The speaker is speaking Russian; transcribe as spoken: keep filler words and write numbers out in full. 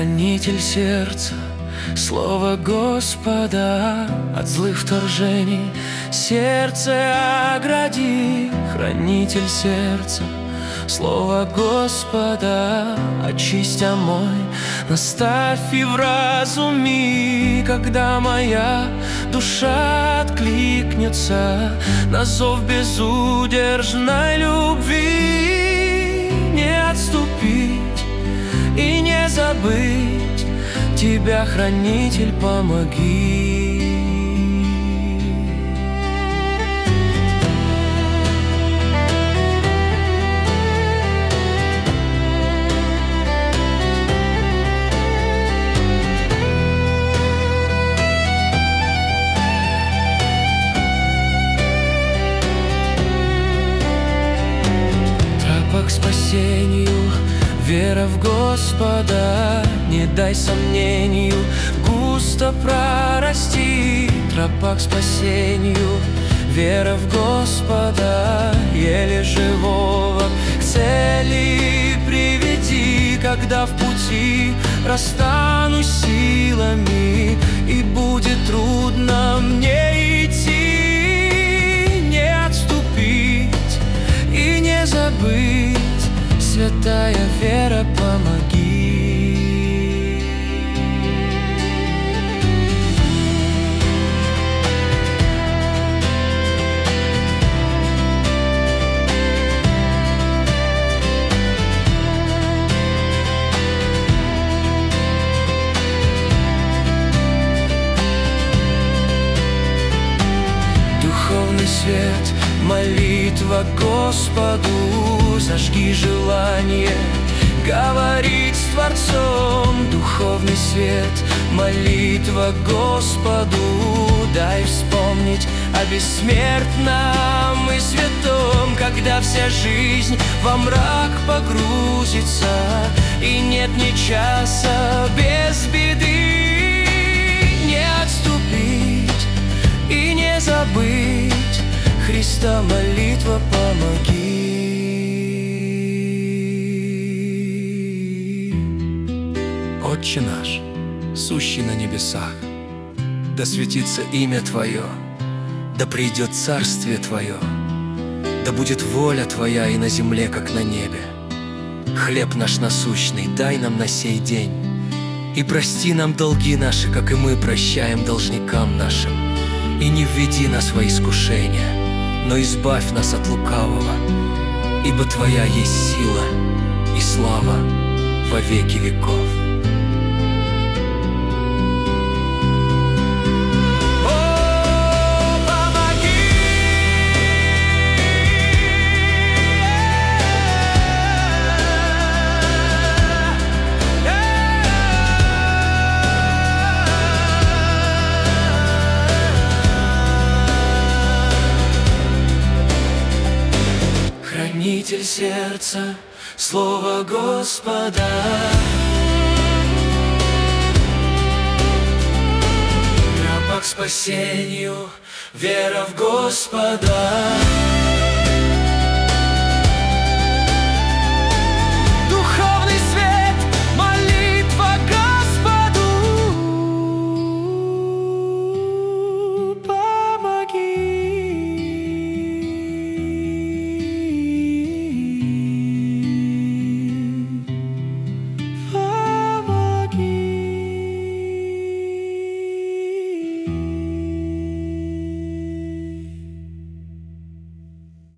Хранитель сердца, слово Господа, от злых вторжений сердце огради. Хранитель сердца, слово Господа, очисть, омой, наставь и вразуми. Когда моя душа откликнется на зов безудержной любви, не отступить и не забыть тебя, Хранитель, помоги. К спасению, вера в Господа, не дай сомнению густо прорасти. Тропа к спасению, вера в Господа, еле живого к цели приведи. Когда в пути расстанусь силами и будет трудно мне идти, не отступить и не забыть, святая вера, помоги. Духовный свет, молитва Господу, зажги желание говорить с Творцом. Духовный свет, молитва Господу, дай вспомнить о бессмертном и святом. Когда вся жизнь во мрак погрузится и нет ни часа без беды, не отступить и не забыть, Христа молитва, помоги. Отче наш, сущий на небесах, да светится имя Твое, да придет царствие Твое, да будет воля Твоя и на земле, как на небе. Хлеб наш насущный дай нам на сей день, и прости нам долги наши, как и мы прощаем должникам нашим. И не введи нас во искушение, но избавь нас от лукавого, ибо Твоя есть сила и слава во веки веков. Хранитель сердца, слово Господа, тропа к спасению, вера в Господа.